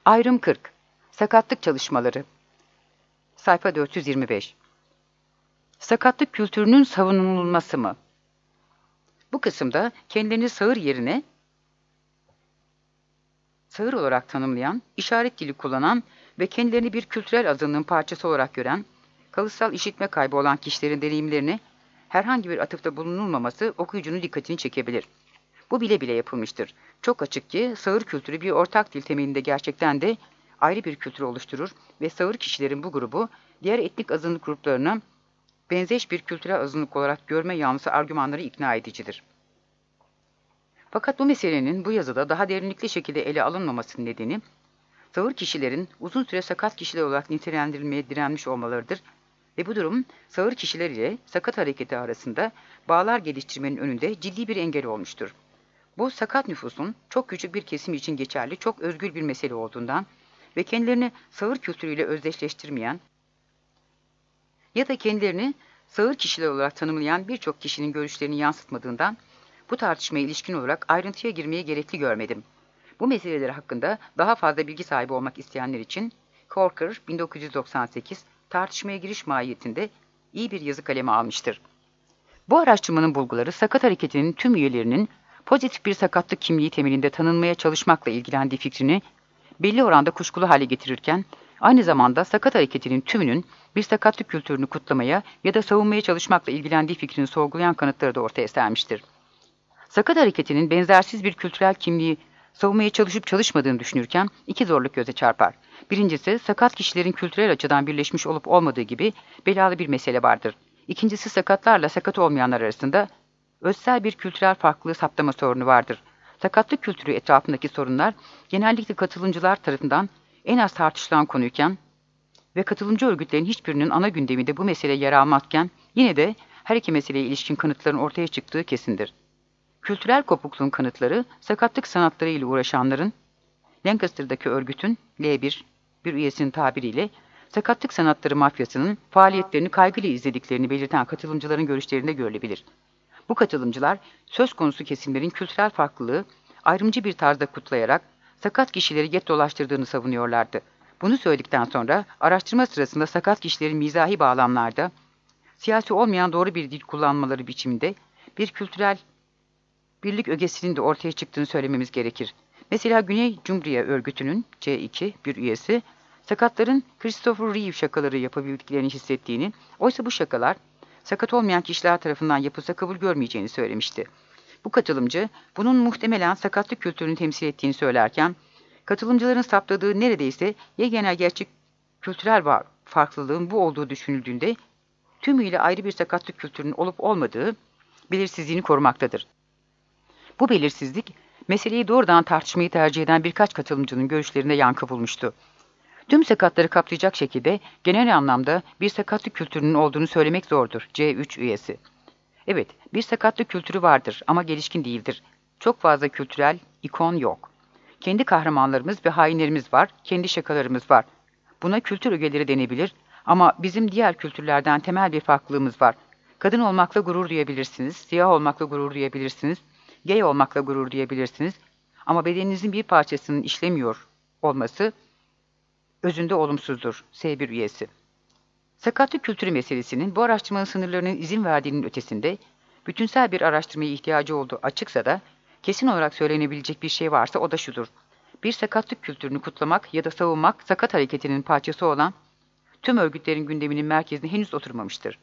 Ayrım 40. Sakatlık çalışmaları. Sayfa 425. Sakatlık kültürünün savunulması mı? Bu kısımda kendilerini sağır yerine sağır olarak tanımlayan, işaret dili kullanan ve kendilerini bir kültürel azınlığın parçası olarak gören, kalıtsal işitme kaybı olan kişilerin deneyimlerini herhangi bir atıfta bulunulmaması okuyucunun dikkatini çekebilir. Bu bile bile yapılmıştır. Çok açık ki sağır kültürü bir ortak dil temelinde gerçekten de ayrı bir kültür oluşturur ve sağır kişilerin bu grubu diğer etnik azınlık gruplarına benzeş bir kültürel azınlık olarak görme yanlısı argümanları ikna edicidir. Fakat bu meselenin bu yazıda daha derinlikli şekilde ele alınmamasının nedeni, sağır kişilerin uzun süre sakat kişiler olarak nitelendirilmeye direnmiş olmalarıdır ve bu durum sağır kişiler ile sakat hareketi arasında bağlar geliştirmenin önünde ciddi bir engel olmuştur. Bu sakat nüfusun çok küçük bir kesim için geçerli, çok özgür bir mesele olduğundan ve kendilerini sağır kültürüyle özdeşleştirmeyen ya da kendilerini sağır kişiler olarak tanımlayan birçok kişinin görüşlerini yansıtmadığından bu tartışmaya ilişkin olarak ayrıntıya girmeyi gerekli görmedim. Bu meseleler hakkında daha fazla bilgi sahibi olmak isteyenler için Corker 1998 tartışmaya giriş mahiyetinde iyi bir yazı kalemi almıştır. Bu araştırmanın bulguları sakat hareketinin tüm üyelerinin pozitif bir sakatlık kimliği temelinde tanınmaya çalışmakla ilgilendiği fikrini belli oranda kuşkulu hale getirirken, aynı zamanda sakat hareketinin tümünün bir sakatlık kültürünü kutlamaya ya da savunmaya çalışmakla ilgilendiği fikrini sorgulayan kanıtları da ortaya sermiştir. Sakat hareketinin benzersiz bir kültürel kimliği savunmaya çalışıp çalışmadığını düşünürken iki zorluk göze çarpar. Birincisi, sakat kişilerin kültürel açıdan birleşmiş olup olmadığı gibi belalı bir mesele vardır. İkincisi, sakatlarla sakat olmayanlar arasında özsel bir kültürel farklılığı saptama sorunu vardır. Sakatlık kültürü etrafındaki sorunlar genellikle katılımcılar tarafından en az tartışılan konuyken ve katılımcı örgütlerin hiçbirinin ana gündeminde bu mesele yer almazken yine de her iki meseleye ilişkin kanıtların ortaya çıktığı kesindir. Kültürel kopukluğun kanıtları sakatlık sanatları ile uğraşanların Lancaster'daki örgütün L1 bir üyesinin tabiriyle sakatlık sanatları mafyasının faaliyetlerini kaygıyla izlediklerini belirten katılımcıların görüşlerinde görülebilir. Bu katılımcılar söz konusu kesimlerin kültürel farklılığı ayrımcı bir tarzda kutlayarak sakat kişileri get dolaştırdığını savunuyorlardı. Bunu söyledikten sonra araştırma sırasında sakat kişilerin mizahi bağlamlarda siyasi olmayan doğru bir dil kullanmaları biçiminde bir kültürel birlik ögesinin de ortaya çıktığını söylememiz gerekir. Mesela Güney Cumhuriye Örgütü'nün C2 bir üyesi, sakatların Christopher Reeve şakaları yapabildiklerini hissettiğini, oysa bu şakalar sakat olmayan kişiler tarafından yapılsa kabul görmeyeceğini söylemişti. Bu katılımcı, bunun muhtemelen sakatlık kültürünü temsil ettiğini söylerken, katılımcıların saptadığı neredeyse yegane gerçek kültürel farklılığın bu olduğu düşünüldüğünde, tümüyle ayrı bir sakatlık kültürünün olup olmadığı belirsizliğini korumaktadır. Bu belirsizlik, meseleyi doğrudan tartışmayı tercih eden birkaç katılımcının görüşlerinde yankı bulmuştu. Tüm sakatları kaplayacak şekilde genel anlamda bir sakatlık kültürünün olduğunu söylemek zordur. C3 üyesi. Evet, bir sakatlık kültürü vardır ama gelişkin değildir. Çok fazla kültürel ikon yok. Kendi kahramanlarımız ve hainlerimiz var, kendi şakalarımız var. Buna kültür ögeleri denebilir ama bizim diğer kültürlerden temel bir farklılığımız var. Kadın olmakla gurur duyabilirsiniz, siyah olmakla gurur duyabilirsiniz, gay olmakla gurur duyabilirsiniz ama bedeninizin bir parçasının işlemiyor olması özünde olumsuzdur. S1 üyesi. Sakatlık kültürü meselesinin bu araştırmanın sınırlarının izin verdiğinin ötesinde bütünsel bir araştırmaya ihtiyacı olduğu açıksa da kesin olarak söylenebilecek bir şey varsa o da şudur. Bir sakatlık kültürünü kutlamak ya da savunmak sakat hareketinin parçası olan tüm örgütlerin gündeminin merkezine henüz oturmamıştır.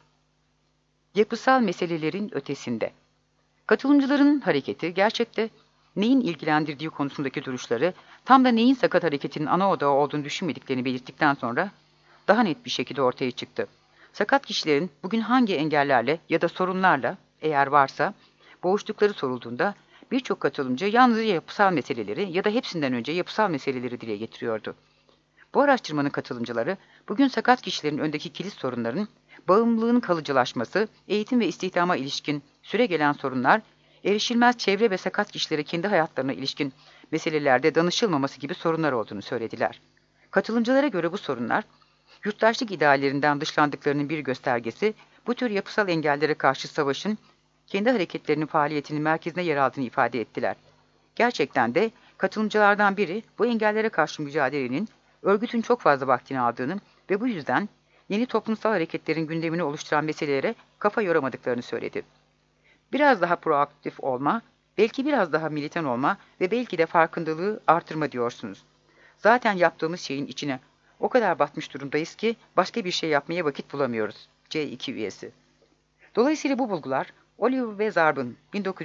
Yapısal meselelerin ötesinde. Katılımcıların hareketi gerçekte neyin ilgilendirdiği konusundaki duruşları tam da neyin sakat hareketinin ana odağı olduğunu düşünmediklerini belirttikten sonra daha net bir şekilde ortaya çıktı. Sakat kişilerin bugün hangi engellerle ya da sorunlarla eğer varsa boğuştukları sorulduğunda birçok katılımcı yalnızca yapısal meseleleri ya da hepsinden önce yapısal meseleleri dile getiriyordu. Bu araştırmanın katılımcıları bugün sakat kişilerin öndeki kilit sorunların bağımlılığın kalıcılaşması, eğitim ve istihdama ilişkin süregelen sorunlar, erişilmez çevre ve sakat kişilere kendi hayatlarına ilişkin meselelerde danışılmaması gibi sorunlar olduğunu söylediler. Katılımcılara göre bu sorunlar, yurttaşlık ideallerinden dışlandıklarının bir göstergesi, bu tür yapısal engellere karşı savaşın kendi hareketlerinin faaliyetinin merkezine yer aldığını ifade ettiler. Gerçekten de Katılımcılardan biri bu engellere karşı mücadelenin örgütün çok fazla vaktini aldığını ve bu yüzden yeni toplumsal hareketlerin gündemini oluşturan meselelere kafa yoramadıklarını söyledi. Biraz daha proaktif olma, belki biraz daha militan olma ve belki de farkındalığı artırma diyorsunuz. Zaten yaptığımız şeyin içine o kadar batmış durumdayız ki başka bir şey yapmaya vakit bulamıyoruz. C2 üyesi. Dolayısıyla bu bulgular Oliver ve Zarb'ın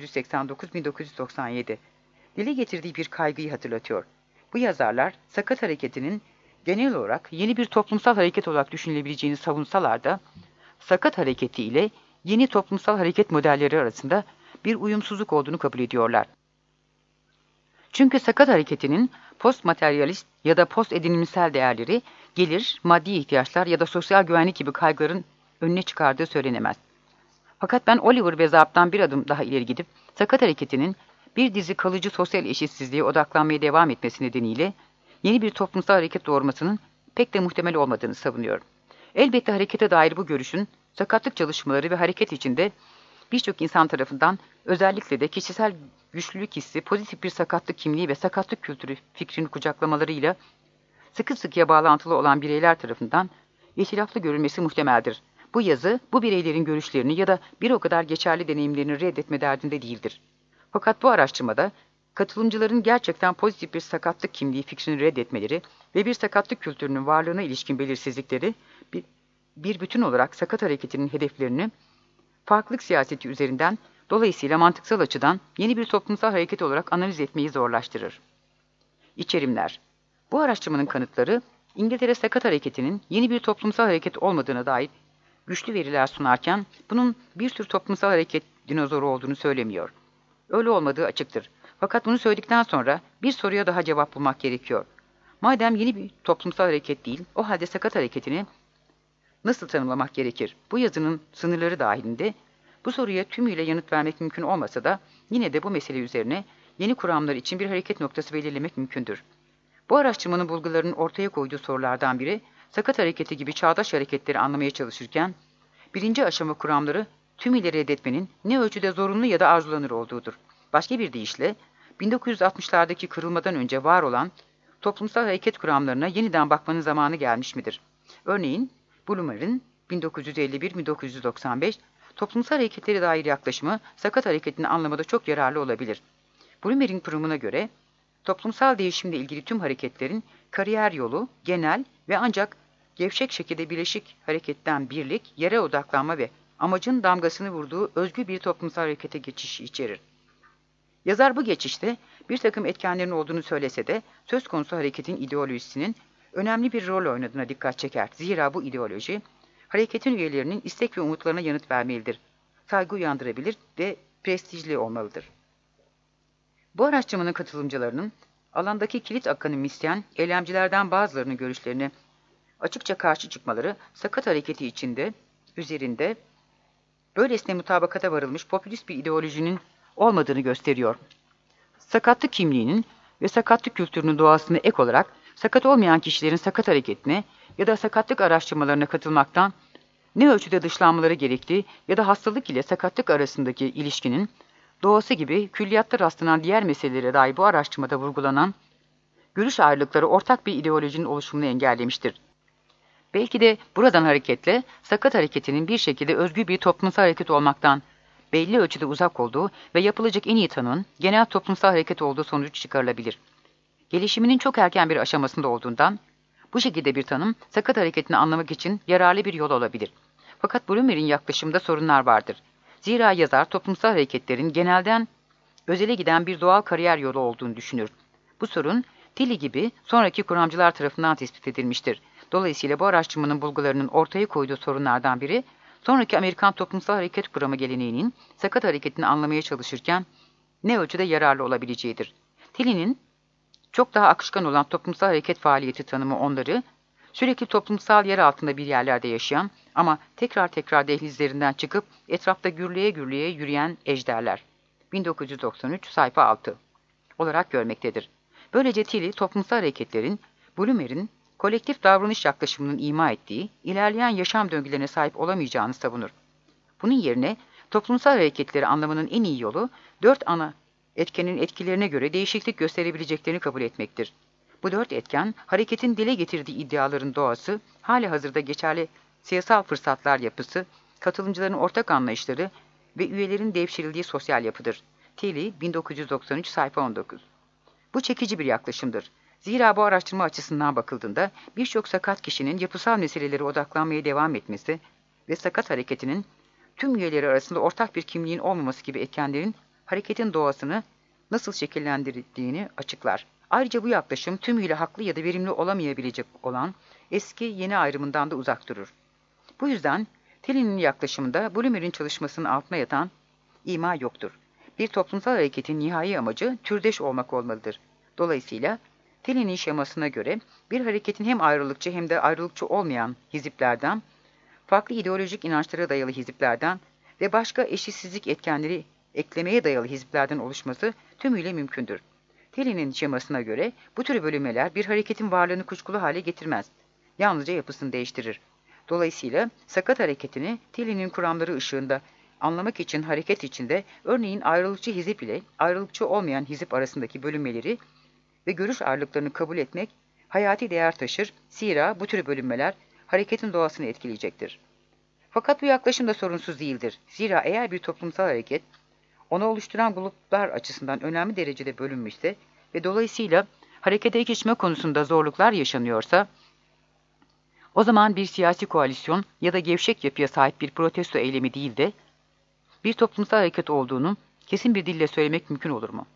1989-1997 dile getirdiği bir kaygıyı hatırlatıyor. Bu yazarlar Sakat Hareketi'nin genel olarak yeni bir toplumsal hareket olarak düşünülebileceğini savunsalar da Sakat Hareketi ile yeni toplumsal hareket modelleri arasında bir uyumsuzluk olduğunu kabul ediyorlar. Çünkü Sakat Hareketi'nin postmateryalist ya da post edinimsel değerleri, gelir, maddi ihtiyaçlar ya da sosyal güvenlik gibi kaygıların önüne çıkardığı söylenemez. Fakat ben Oliver ve Zarb'dan bir adım daha ileri gidip Sakat Hareketi'nin bir dizi kalıcı sosyal eşitsizliğe odaklanmaya devam etmesi nedeniyle yeni bir toplumsal hareket doğurmasının pek de muhtemel olmadığını savunuyorum. Elbette harekete dair bu görüşün sakatlık çalışmaları ve hareket içinde birçok insan tarafından özellikle de kişisel güçlülük hissi, pozitif bir sakatlık kimliği ve sakatlık kültürü fikrini kucaklamalarıyla sıkı sıkıya bağlantılı olan bireyler tarafından ihtilaflı görülmesi muhtemeldir. Bu yazı, bu bireylerin görüşlerini ya da bir o kadar geçerli deneyimlerini reddetme derdinde değildir. Fakat bu araştırmada katılımcıların gerçekten pozitif bir sakatlık kimliği fikrini reddetmeleri ve bir sakatlık kültürünün varlığına ilişkin belirsizlikleri bir bütün olarak sakat hareketinin hedeflerini farklılık siyaseti üzerinden, dolayısıyla mantıksal açıdan yeni bir toplumsal hareket olarak analiz etmeyi zorlaştırır. İçerimler. Bu araştırmanın kanıtları, İngiltere Sakat Hareketi'nin yeni bir toplumsal hareket olmadığına dair güçlü veriler sunarken, bunun bir tür toplumsal hareket dinozoru olduğunu söylemiyor. Öyle olmadığı açıktır. Fakat bunu söyledikten sonra bir soruya daha cevap bulmak gerekiyor. Madem yeni bir toplumsal hareket değil, o halde Sakat Hareketi'ni nasıl tanımlamak gerekir? Bu yazının sınırları dahilinde bu soruya tümüyle yanıt vermek mümkün olmasa da yine de bu mesele üzerine yeni kuramlar için bir hareket noktası belirlemek mümkündür. Bu araştırmanın bulgularının ortaya koyduğu sorulardan biri, Sakat Hareketi gibi çağdaş hareketleri anlamaya çalışırken, birinci aşama kuramları tümüyle reddetmenin ne ölçüde zorunlu ya da arzulanır olduğudur. Başka bir deyişle, 1960'lardaki kırılmadan önce var olan toplumsal hareket kuramlarına yeniden bakmanın zamanı gelmiş midir? Örneğin, Blumer'in 1951-1995 toplumsal hareketlere dair yaklaşımı Sakat Hareketi'ni anlamada çok yararlı olabilir. Blumer'in kurumuna göre, toplumsal değişimle ilgili tüm hareketlerin kariyer yolu, genel ve ancak gevşek şekilde bileşik hareketten birlik, yere odaklanma ve amacın damgasını vurduğu özgü bir toplumsal harekete geçişi içerir. Yazar bu geçişte bir takım etkenlerin olduğunu söylese de söz konusu hareketin ideolojisinin önemli bir rol oynadığına dikkat çeker. Zira bu ideoloji, hareketin üyelerinin istek ve umutlarına yanıt vermelidir. Saygı uyandırabilir ve prestijli olmalıdır. Bu araştırmanın katılımcılarının alandaki kilit akademisyen, eylemcilerden bazılarının görüşlerine açıkça karşı çıkmaları, Sakat Hareketi içinde, üzerinde böylesine mutabakata varılmış popülist bir ideolojinin olmadığını gösteriyor. Sakatlık kimliğinin ve sakatlık kültürünün doğasına ek olarak, sakat olmayan kişilerin sakat hareketine ya da sakatlık araştırmalarına katılmaktan ne ölçüde dışlanmaları gerektiği ya da hastalık ile sakatlık arasındaki ilişkinin doğası gibi külliyatta rastlanan diğer meselelere dair bu araştırmada vurgulanan görüş ayrılıkları ortak bir ideolojinin oluşumunu engellemiştir. Belki de buradan hareketle Sakat Hareketi'nin bir şekilde özgü bir toplumsal hareket olmaktan belli ölçüde uzak olduğu ve yapılacak en iyi tanımın genel toplumsal hareket olduğu sonucu çıkarılabilir. Gelişiminin çok erken bir aşamasında olduğundan bu şekilde bir tanım Sakat Hareketi'ni anlamak için yararlı bir yol olabilir. Fakat Blumer'in yaklaşımında sorunlar vardır. Zira yazar toplumsal hareketlerin genelden özele giden bir doğal kariyer yolu olduğunu düşünür. Bu sorun Tilly gibi sonraki kuramcılar tarafından tespit edilmiştir. Dolayısıyla bu araştırmanın bulgularının ortaya koyduğu sorunlardan biri, sonraki Amerikan toplumsal hareket kuramı geleneğinin Sakat Hareketi'ni anlamaya çalışırken ne ölçüde yararlı olabileceğidir. Tilly'nin çok daha akışkan olan toplumsal hareket faaliyeti tanımı onları, sürekli toplumsal yer altında bir yerlerde yaşayan ama tekrar tekrar dehlizlerinden çıkıp etrafta gürleye gürleye yürüyen ejderler. 1993 sayfa 6 olarak görmektedir. Böylece Tilly, toplumsal hareketlerin, Blumer'in kolektif davranış yaklaşımının ima ettiği, ilerleyen yaşam döngülerine sahip olamayacağını savunur. Bunun yerine toplumsal hareketleri anlamanın en iyi yolu, 4 ana etkenin etkilerine göre değişiklik gösterebileceklerini kabul etmektir. Bu 4 etken, hareketin dile getirdiği iddiaların doğası, halihazırda geçerli siyasal fırsatlar yapısı, katılımcıların ortak anlayışları ve üyelerin devşirildiği sosyal yapıdır. Tilly, 1993, sayfa 19. Bu çekici bir yaklaşımdır. Zira bu araştırma açısından bakıldığında birçok sakat kişinin yapısal meselelere odaklanmaya devam etmesi ve sakat hareketinin tüm üyeleri arasında ortak bir kimliğin olmaması gibi etkenlerin hareketin doğasını nasıl şekillendirdiğini açıklar. Ayrıca bu yaklaşım tümüyle haklı ya da verimli olamayabilecek olan eski yeni ayrımından da uzak durur. Bu yüzden Tilly'nin yaklaşımında Bloomer'in çalışmasının altına yatan ima yoktur. Bir toplumsal hareketin nihai amacı türdeş olmak olmalıdır. Dolayısıyla Tilly'nin şemasına göre bir hareketin hem ayrılıkçı hem de ayrılıkçı olmayan hiziplerden, farklı ideolojik inançlara dayalı hiziplerden ve başka eşitsizlik etkenleri eklemeye dayalı hiziplerden oluşması tümüyle mümkündür. Tilly'nin şemasına göre bu tür bölünmeler bir hareketin varlığını kuşkulu hale getirmez. Yalnızca yapısını değiştirir. Dolayısıyla sakat hareketini Tilly'nin kuramları ışığında anlamak için hareket içinde örneğin ayrılıkçı hizip ile ayrılıkçı olmayan hizip arasındaki bölünmeleri ve görüş ayrılıklarını kabul etmek hayati değer taşır. Zira bu tür bölünmeler hareketin doğasını etkileyecektir. Fakat bu yaklaşım da sorunsuz değildir. Zira eğer bir toplumsal hareket onu oluşturan gruplar açısından önemli derecede bölünmüşse ve dolayısıyla harekete geçme konusunda zorluklar yaşanıyorsa, o zaman bir siyasi koalisyon ya da gevşek yapıya sahip bir protesto eylemi değil de bir toplumsal hareket olduğunu kesin bir dille söylemek mümkün olur mu?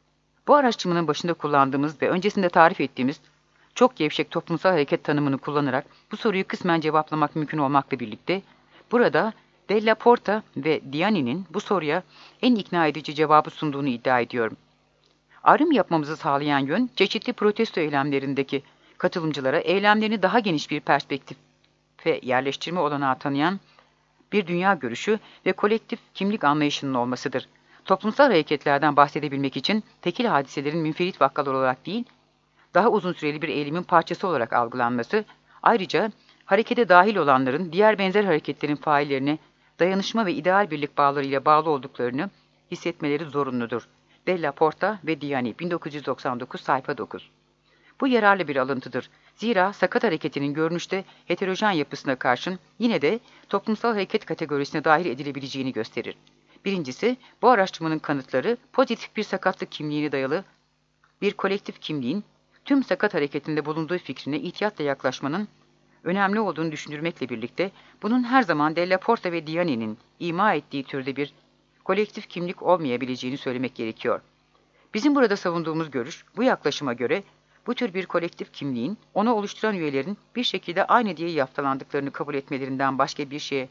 Bu araştırmanın başında kullandığımız ve öncesinde tarif ettiğimiz çok gevşek toplumsal hareket tanımını kullanarak bu soruyu kısmen cevaplamak mümkün olmakla birlikte, burada Della Porta ve Diani'nin bu soruya en ikna edici cevabı sunduğunu iddia ediyorum. Ayrım yapmamızı sağlayan yön, çeşitli protesto eylemlerindeki katılımcılara eylemlerini daha geniş bir perspektife yerleştirme olanağı tanıyan bir dünya görüşü ve kolektif kimlik anlayışının olmasıdır. Toplumsal hareketlerden bahsedebilmek için tekil hadiselerin münferit vakalar olarak değil, daha uzun süreli bir eylemin parçası olarak algılanması, ayrıca harekete dahil olanların diğer benzer hareketlerin faillerine dayanışma ve ideal birlik bağlarıyla bağlı olduklarını hissetmeleri zorunludur. Della Porta ve Diani, 1999, sayfa 9. Bu yararlı bir alıntıdır. Zira sakat hareketinin görünüşte heterojen yapısına karşın yine de toplumsal hareket kategorisine dahil edilebileceğini gösterir. Birincisi, bu araştırmanın kanıtları pozitif bir sakatlık kimliğine dayalı bir kolektif kimliğin tüm sakat hareketinde bulunduğu fikrine ihtiyatla yaklaşmanın önemli olduğunu düşündürmekle birlikte bunun her zaman Della Porta ve Diani'nin ima ettiği türde bir kolektif kimlik olmayabileceğini söylemek gerekiyor. Bizim burada savunduğumuz görüş, bu yaklaşıma göre bu tür bir kolektif kimliğin onu oluşturan üyelerin bir şekilde aynı diye yaftalandıklarını kabul etmelerinden başka bir şeye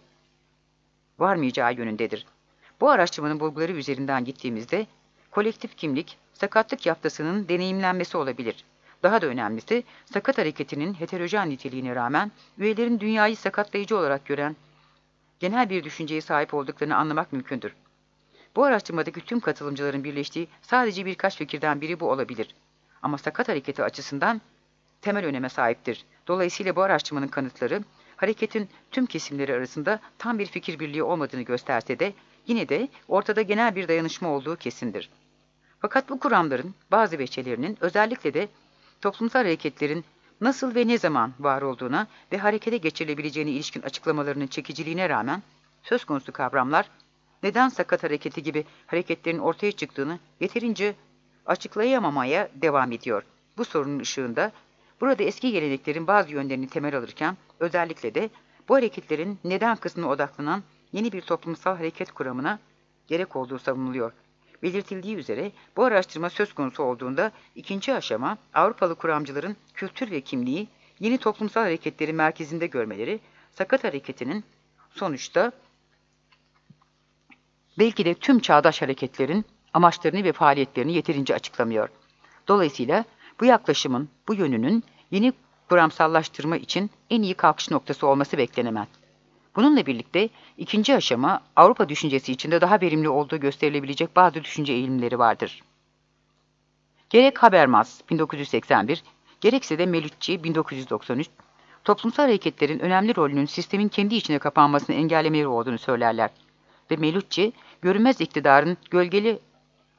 varmayacağı yönündedir. Bu araştırmanın bulguları üzerinden gittiğimizde kolektif kimlik, sakatlık yaftasının deneyimlenmesi olabilir. Daha da önemlisi, sakat hareketinin heterojen niteliğine rağmen üyelerin dünyayı sakatlayıcı olarak gören genel bir düşünceye sahip olduklarını anlamak mümkündür. Bu araştırmadaki tüm katılımcıların birleştiği sadece birkaç fikirden biri bu olabilir. Ama sakat hareketi açısından temel öneme sahiptir. Dolayısıyla bu araştırmanın kanıtları, hareketin tüm kesimleri arasında tam bir fikir birliği olmadığını gösterse de, yine de ortada genel bir dayanışma olduğu kesindir. Fakat bu kuramların bazı veçelerinin özellikle de toplumsal hareketlerin nasıl ve ne zaman var olduğuna ve harekete geçirilebileceğine ilişkin açıklamalarının çekiciliğine rağmen söz konusu kavramlar, neden sakat hareketi gibi hareketlerin ortaya çıktığını yeterince açıklayamamaya devam ediyor. Bu sorunun ışığında burada eski geleneklerin bazı yönlerini temel alırken özellikle de bu hareketlerin neden kısmına odaklanan yeni bir toplumsal hareket kuramına gerek olduğu savunuluyor. Belirtildiği üzere bu araştırma söz konusu olduğunda ikinci aşama Avrupalı kuramcıların kültür ve kimliği yeni toplumsal hareketleri merkezinde görmeleri, sakat hareketinin sonuçta belki de tüm çağdaş hareketlerin amaçlarını ve faaliyetlerini yeterince açıklamıyor. Dolayısıyla bu yaklaşımın, bu yönünün yeni kuramsallaştırma için en iyi kalkış noktası olması beklenemez. Bununla birlikte ikinci aşama Avrupa düşüncesi içinde daha verimli olduğu gösterilebilecek bazı düşünce eğilimleri vardır. Gerek Habermas 1981, gerekse de Melucci 1993, toplumsal hareketlerin önemli rolünün sistemin kendi içine kapanmasını engellemeleri olduğunu söylerler. Ve Melucci, görünmez iktidarın gölgeli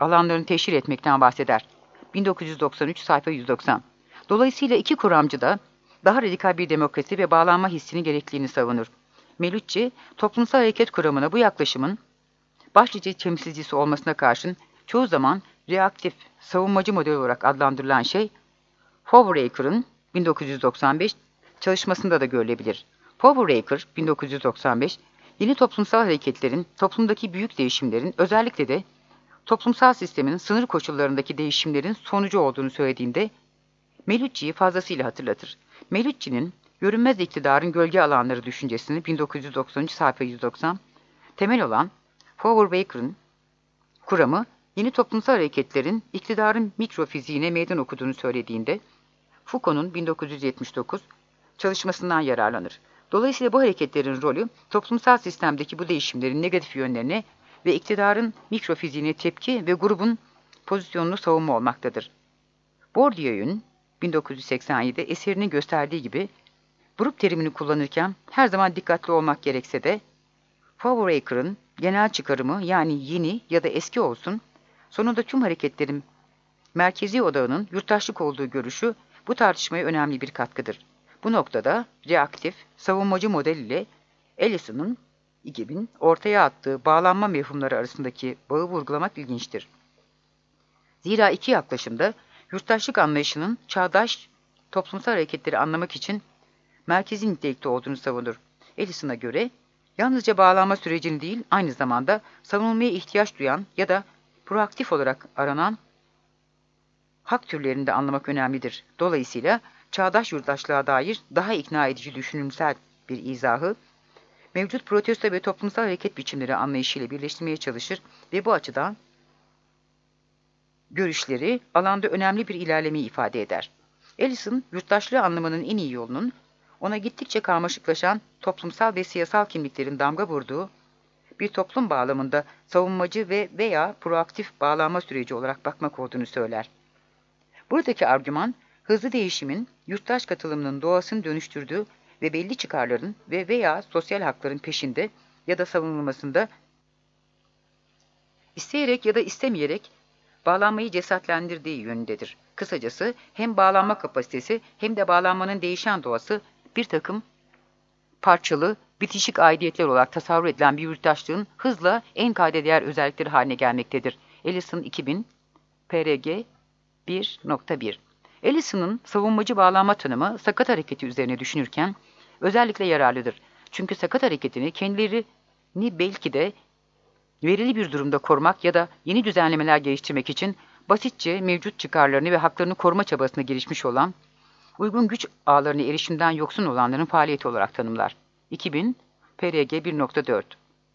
alanlarını teşhir etmekten bahseder. 1993 sayfa 190. Dolayısıyla iki kuramcı da daha radikal bir demokrasi ve bağlanma hissini gerekliliğini savunur. Melucci, toplumsal hareket kuramına bu yaklaşımın başlıca temsilcisi olmasına karşın çoğu zaman reaktif, savunmacı model olarak adlandırılan şey, Fouraker'ın 1995 çalışmasında da görülebilir. Fouraker, 1995, yeni toplumsal hareketlerin, toplumdaki büyük değişimlerin, özellikle de toplumsal sistemin sınır koşullarındaki değişimlerin sonucu olduğunu söylediğinde, Melucci'yi fazlasıyla hatırlatır. Melucci'nin görünmez iktidarın gölge alanları düşüncesini 1993 sayfa 190, temel olan Fouraker'ın kuramı, yeni toplumsal hareketlerin iktidarın mikrofiziğine meydan okuduğunu söylediğinde, Foucault'un 1979 çalışmasından yararlanır. Dolayısıyla bu hareketlerin rolü, toplumsal sistemdeki bu değişimlerin negatif yönlerine ve iktidarın mikrofiziğine tepki ve grubun pozisyonunu savunma olmaktadır. Bourdieu'nun 1987'de eserinin gösterdiği gibi, grup terimini kullanırken her zaman dikkatli olmak gerekse de, Fouraker'ın genel çıkarımı, yani yeni ya da eski olsun, sonunda tüm hareketlerin merkezi odağının yurttaşlık olduğu görüşü bu tartışmaya önemli bir katkıdır. Bu noktada reaktif, savunmacı model ile Ellison'un 2000 ortaya attığı bağlanma mefhumları arasındaki bağı vurgulamak ilginçtir. Zira iki yaklaşımda yurttaşlık anlayışının çağdaş toplumsal hareketleri anlamak için merkezi nitelikte olduğunu savunur. Ellison'a göre yalnızca bağlanma sürecini değil, aynı zamanda savunulmaya ihtiyaç duyan ya da proaktif olarak aranan hak türlerini de anlamak önemlidir. Dolayısıyla çağdaş yurttaşlığa dair daha ikna edici düşünümsel bir izahı, mevcut protesto ve toplumsal hareket biçimleri anlayışıyla birleştirmeye çalışır ve bu açıdan görüşleri alanda önemli bir ilerlemeyi ifade eder. Ellison, yurttaşlığı anlamanın en iyi yolunun, ona gittikçe karmaşıklaşan toplumsal ve siyasal kimliklerin damga vurduğu bir toplum bağlamında savunmacı ve veya proaktif bağlanma süreci olarak bakmak olduğunu söyler. Buradaki argüman, hızlı değişimin yurttaş katılımının doğasını dönüştürdüğü ve belli çıkarların ve veya sosyal hakların peşinde ya da savunulmasında isteyerek ya da istemeyerek bağlanmayı cesaretlendirdiği yönündedir. Kısacası hem bağlanma kapasitesi hem de bağlanmanın değişen doğası bir takım parçalı, bitişik aidiyetler olarak tasavvur edilen bir yurttaşlığın hızla en kaydediğer özellikleri haline gelmektedir. Ellison 2000, PRG 1.1. Ellison'un savunmacı bağlanma tanımı sakat hareketi üzerine düşünürken özellikle yararlıdır. Çünkü sakat hareketini kendilerini belki de verili bir durumda korumak ya da yeni düzenlemeler geliştirmek için basitçe mevcut çıkarlarını ve haklarını koruma çabasına girişmiş olan, uygun güç ağlarına erişimden yoksun olanların faaliyeti olarak tanımlar. 2000, PRG 1.4.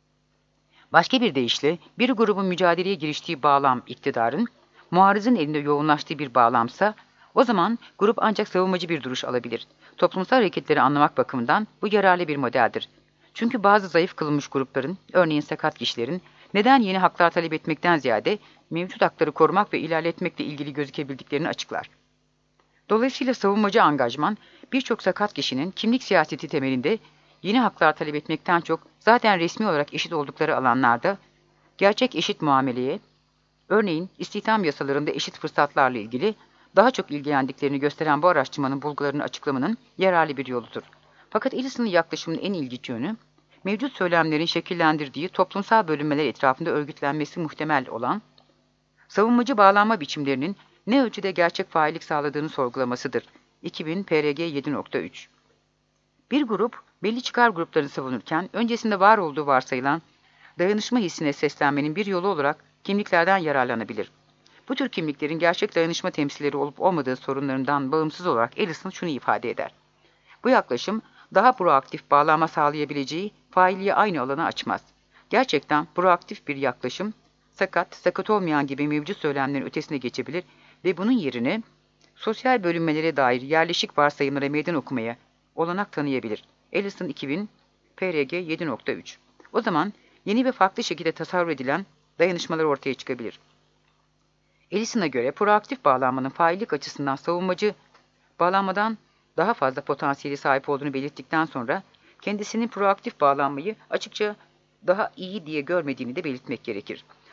Başka bir deyişle, bir grubun mücadeleye giriştiği bağlam iktidarın, muarızın elinde yoğunlaştığı bir bağlamsa, o zaman grup ancak savunmacı bir duruş alabilir. Toplumsal hareketleri anlamak bakımından bu yararlı bir modeldir. Çünkü bazı zayıf kılınmış grupların, örneğin sakat kişilerin, neden yeni haklar talep etmekten ziyade mevcut hakları korumak ve ilerletmekle ilgili gözükebildiklerini açıklar. Dolayısıyla savunmacı angajman, birçok sakat kişinin kimlik siyaseti temelinde yeni haklar talep etmekten çok zaten resmi olarak eşit oldukları alanlarda gerçek eşit muameleye, örneğin istihdam yasalarında eşit fırsatlarla ilgili daha çok ilgilendiklerini gösteren bu araştırmanın bulgularını açıklamanın yararlı bir yoludur. Fakat Ellison'un yaklaşımının en ilginç yönü, mevcut söylemlerin şekillendirdiği toplumsal bölünmeler etrafında örgütlenmesi muhtemel olan, savunmacı bağlanma biçimlerinin ne ölçüde gerçek faillik sağladığını sorgulamasıdır. 2000 PRG 7.3. Bir grup, belli çıkar gruplarını savunurken, öncesinde var olduğu varsayılan dayanışma hissine seslenmenin bir yolu olarak kimliklerden yararlanabilir. Bu tür kimliklerin gerçek dayanışma temsilleri olup olmadığı sorunlarından bağımsız olarak Ellison şunu ifade eder. Bu yaklaşım, daha proaktif bağlama sağlayabileceği failliği aynı alana açmaz. Gerçekten proaktif bir yaklaşım, sakat olmayan gibi mevcut söylemlerin ötesine geçebilir ve bunun yerine sosyal bölünmelere dair yerleşik varsayımlara meydan okumaya olanak tanıyabilir. Ellison 2000, PRG 7.3. O zaman yeni ve farklı şekilde tasavvur edilen dayanışmalar ortaya çıkabilir. Ellison'a göre proaktif bağlanmanın faillik açısından savunmacı bağlanmadan daha fazla potansiyeli sahip olduğunu belirttikten sonra kendisinin proaktif bağlanmayı açıkça daha iyi diye görmediğini de belirtmek gerekir.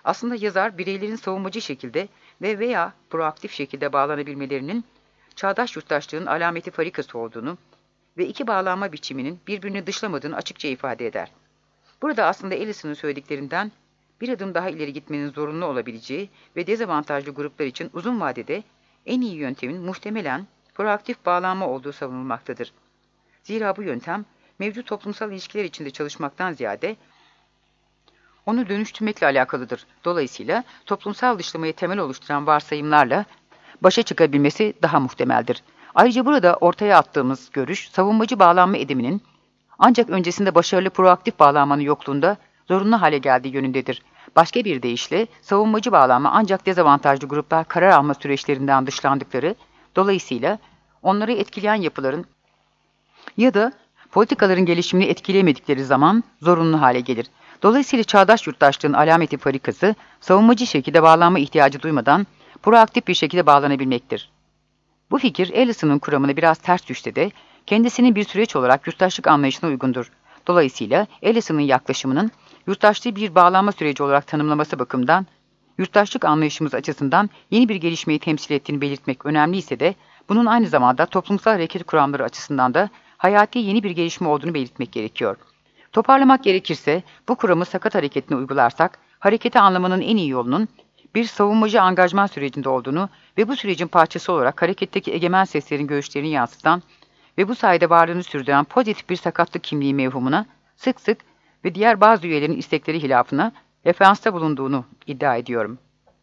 Aslında yazar bireylerin savunmacı şekilde ve veya proaktif şekilde bağlanabilmelerinin çağdaş yurttaşlığın alameti farikası olduğunu ve iki bağlanma biçiminin birbirini dışlamadığını açıkça ifade eder. Burada aslında Ellison'un söylediklerinden bir adım daha ileri gitmenin zorunlu olabileceği ve dezavantajlı gruplar için uzun vadede en iyi yöntemin muhtemelen proaktif bağlanma olduğu savunulmaktadır. Zira bu yöntem mevcut toplumsal ilişkiler içinde çalışmaktan ziyade onu dönüştürmekle alakalıdır. Dolayısıyla toplumsal dışlamayı temel oluşturan varsayımlarla başa çıkabilmesi daha muhtemeldir. Ayrıca burada ortaya attığımız görüş, savunmacı bağlanma ediminin ancak öncesinde başarılı proaktif bağlanmanın yokluğunda zorunlu hale geldiği yönündedir. Başka bir deyişle, savunmacı bağlanma ancak dezavantajlı gruplar karar alma süreçlerinden dışlandıkları, dolayısıyla onları etkileyen yapıların ya da politikaların gelişimini etkileyemedikleri zaman zorunlu hale gelir. Dolayısıyla çağdaş yurttaşlığın alameti farikası, savunmacı şekilde bağlanma ihtiyacı duymadan proaktif bir şekilde bağlanabilmektir. Bu fikir Ellison'un kuramına biraz ters düşse de kendisinin bir süreç olarak yurttaşlık anlayışına uygundur. Dolayısıyla Ellison'un yaklaşımının yurttaşlığı bir bağlanma süreci olarak tanımlaması bakımından yurttaşlık anlayışımız açısından yeni bir gelişmeyi temsil ettiğini belirtmek önemliyse de bunun aynı zamanda toplumsal hareket kuramları açısından da hayati yeni bir gelişme olduğunu belirtmek gerekiyor. Toparlamak gerekirse bu kuramı sakat hareketine uygularsak hareketi anlamanın en iyi yolunun bir savunmacı angajman sürecinde olduğunu ve bu sürecin parçası olarak hareketteki egemen seslerin görüşlerini yansıtan ve bu sayede varlığını sürdüren pozitif bir sakatlık kimliği mevhumuna sık sık ve diğer bazı üyelerin istekleri hilafına referansta bulunduğunu iddia ediyorum.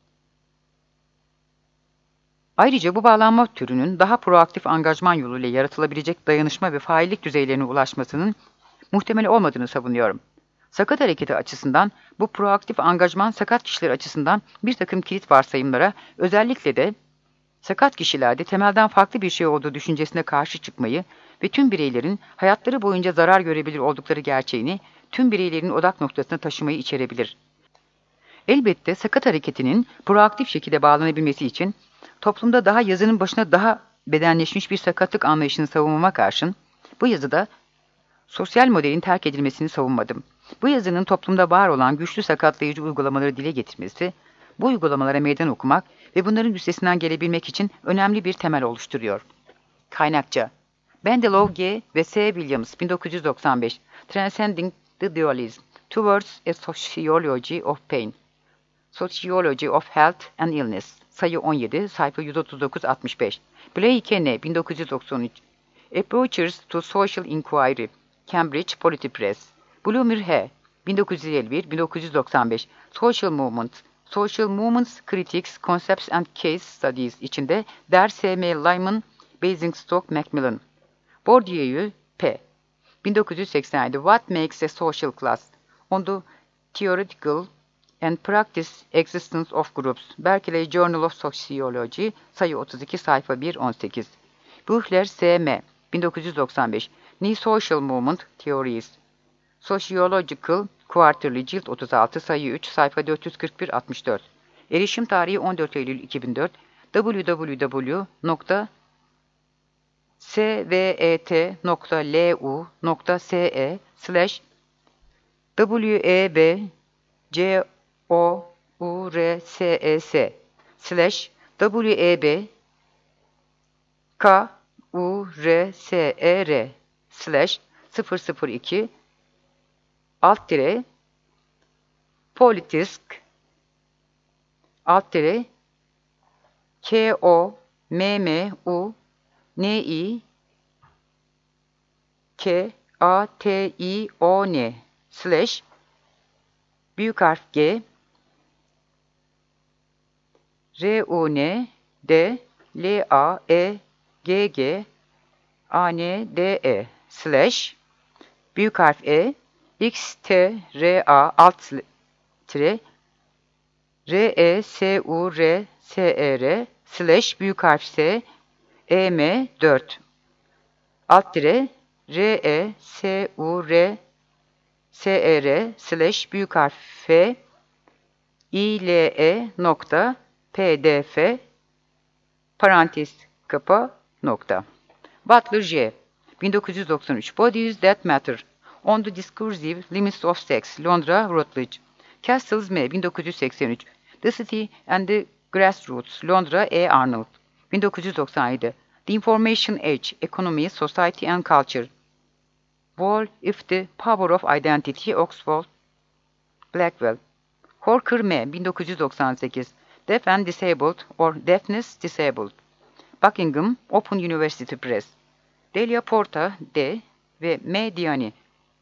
Ayrıca bu bağlanma türünün daha proaktif angajman yoluyla yaratılabilecek dayanışma ve faillik düzeylerine ulaşmasının muhtemel olmadığını savunuyorum. Sakat hareketi açısından bu proaktif angajman sakat kişiler açısından bir takım kilit varsayımlara, özellikle de sakat kişilerde temelden farklı bir şey olduğu düşüncesine karşı çıkmayı ve tüm bireylerin hayatları boyunca zarar görebilir oldukları gerçeğini tüm bireylerin odak noktasına taşımayı içerebilir. Elbette sakat hareketinin proaktif şekilde bağlanabilmesi için toplumda daha yazının başına daha bedenleşmiş bir sakatlık anlayışını savunmama karşın bu yazıda sosyal modelin terk edilmesini savunmadım. Bu yazının toplumda var olan güçlü sakatlayıcı uygulamaları dile getirmesi, bu uygulamalara meydan okumak ve bunların üstesinden gelebilmek için önemli bir temel oluşturuyor. Kaynakça: Bendelow G. ve S. Williams, 1995, Transcending the Dualism, Towards a Sociology of Pain, Sociology of Health and Illness, sayı 17, sayfa 139-65, Blake N. 1993, Approaches to Social Inquiry, Cambridge Polity Press, Bloomer H. 1951-1995, Social Movements, Critics, Concepts and Case Studies içinde Der S.M. Lyman, Basingstoke Macmillan, Bourdieu P. 1987, What Makes a Social Class, On the Theoretical and Practice Existence of Groups, Berkeley Journal of Sociology, sayı 32, sayfa 1-18, Buchler S.M. 1995, New Social Movement Theories, Sociological Quarterly, cilt 36, sayı 3, sayfa 441-64. Erişim tarihi 14 Eylül 2004, www.seburs.se/webcurser/002 alt tire politisk alt tire KOMMUNIKATION slash büyük harf G RUNDLAEGGANDE slash büyük harf E XTRA alt tire RESURSER slash büyük harf S EM4 alt tire RESURSER slash büyük harf F ILE nokta PDF parantez kapa nokta. Butler J. 1993, Bodies That Matter, On the Discursive Limits of Sex, Londra, Routledge, Castles M. 1983. The City and the Grassroots. Londra E. Arnold. 1997. The Information Age. Economy, Society and Culture. Wall If the Power of Identity. Oxford. Blackwell. Horker M. 1998. Deaf and Disabled or Deafness Disabled. Buckingham Open University Press. Delia Porta D. ve M. Diani.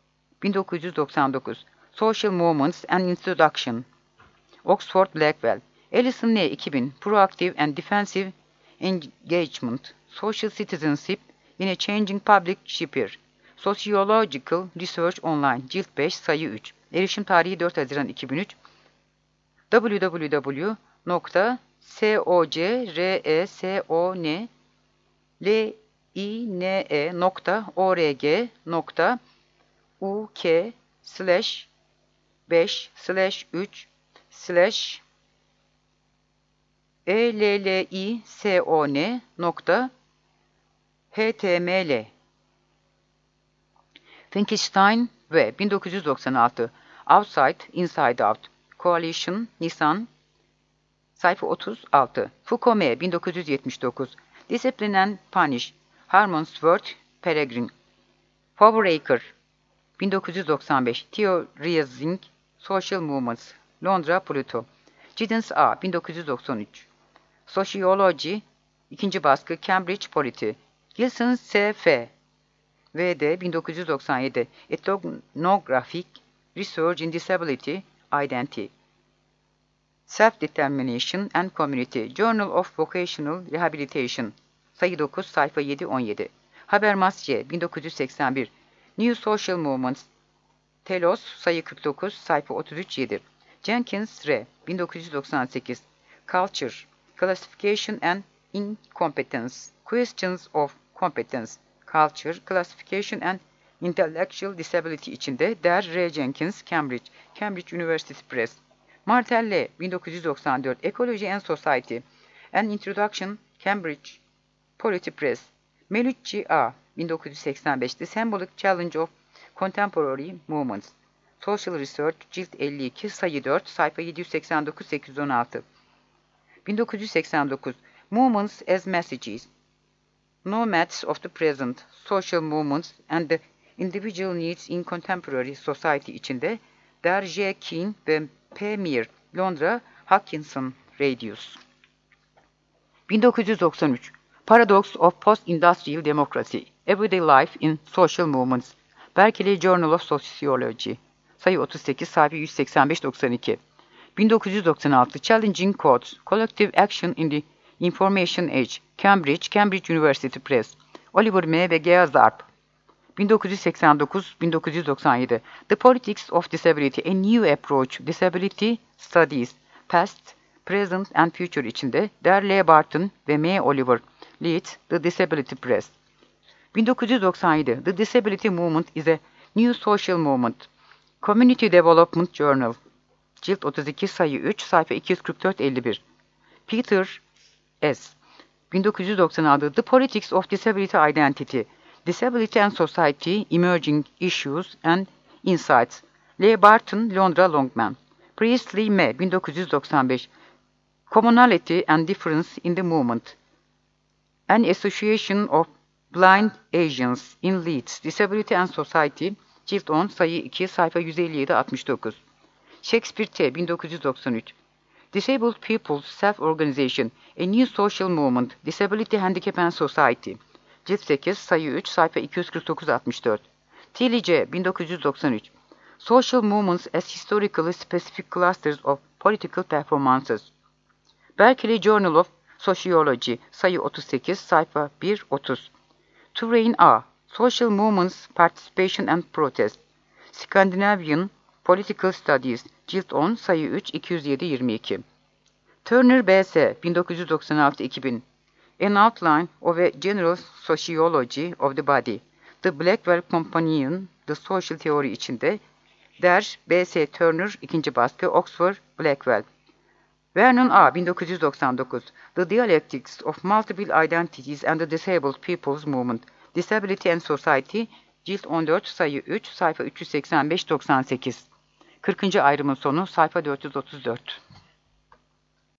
1999. Social Movements and Introduction. Oxford Blackwell. Ellison N. 2000. Proactive and Defensive Engagement. Social Citizenship in a Changing Public Sphere. Sociological Research Online. Cilt 5 sayı 3. Erişim tarihi 4 Haziran 2003. www.cogre.org/ellison.html. Finkelstein ve 1996. Outside, Inside Out. Coalition, Nisan, sayfa 36. Foucault M. 1979. Discipline and Punish. Harmonsworth, Peregrine. Fowraker, 1995. Theorizing Social Movements. Londra, Pluto. Giddens A. 1993. Sociology, 2. baskı, Cambridge Polity. Gilson S.F. V.D. 1997. Ethnographic Research in Disability, Identity. Self-Determination and Community. Journal of Vocational Rehabilitation. Sayı 9, sayfa 7-17. Habermas C. 1981. New Social Movements. Telos, sayı 49, sayfa 33-7. Jenkins R. 1998. Culture, Classification and Incompetence. Questions of Competence. Culture, Classification and Intellectual Disability içinde Der R. Jenkins, Cambridge University Press. Martel L. 1994. Ecology and Society. An Introduction, Cambridge Polity Press. Melucci A. 1985. The Symbolic Challenge of Contemporary Movements. Social Research, Cilt 52, sayı 4, sayfa 789-816. 1989. Movements as Messages. Nomads of the Present, Social Movements and the Individual Needs in Contemporary Society içinde Der J. Keane ve P. Meir, Londra, Hutchinson Radius. 1993. Paradox of Post-Industrial Democracy, Everyday Life in Social Movements. Berkeley Journal of Sociology. Sayı 38, sayfa 185-92. 1996. Challenging Codes, Collective Action in the Information Age. Cambridge University Press. Oliver M. ve Gea Zarp. 1989-1997. The Politics of Disability, A New Approach, Disability Studies, Past, Present and Future içinde Der L. Barton ve M. Oliver, Leeds, The Disability Press. 1997. The Disability Movement is a New Social Movement. Community Development Journal. Cilt 32, sayı 3, sayfa 244-51. Peter S. 1996. The Politics of Disability Identity, Disability and Society, Emerging Issues and Insights. L. Barton, Londra, Longman. Priestley M. 1995. Commonality and Difference in the Movement. An Association of Blind Asians in Leeds, Disability and Society, Cilt 10, sayı 2, sayfa 157-69. Shakespeare T. 1993. Disabled People's Self-Organization, A New Social Movement, Disability, Handicap and Society. Cilt 8, sayı 3, sayfa 249-64. Tilly C. 1993. Social Movements as Historically Specific Clusters of Political Performances. Berkeley Journal of Sociology, sayı 38, sayfa 1-30. Turain A. Social Movements, Participation and Protest. Scandinavian Political Studies, Cilt 10, sayı 3, 207-22. Turner B.S. 1996-2000. An Outline of a General Sociology of the Body. The Blackwell Companion, The Social Theory içinde Der B.S. Turner, 2. baskı, Oxford Blackwell. Vernon A. 1999. The Dialectics of Multiple Identities and the Disabled People's Movement, Disability and Society, Cilt 14, sayı 3, sayfa 385-98. 40. ayrımın sonu sayfa 434.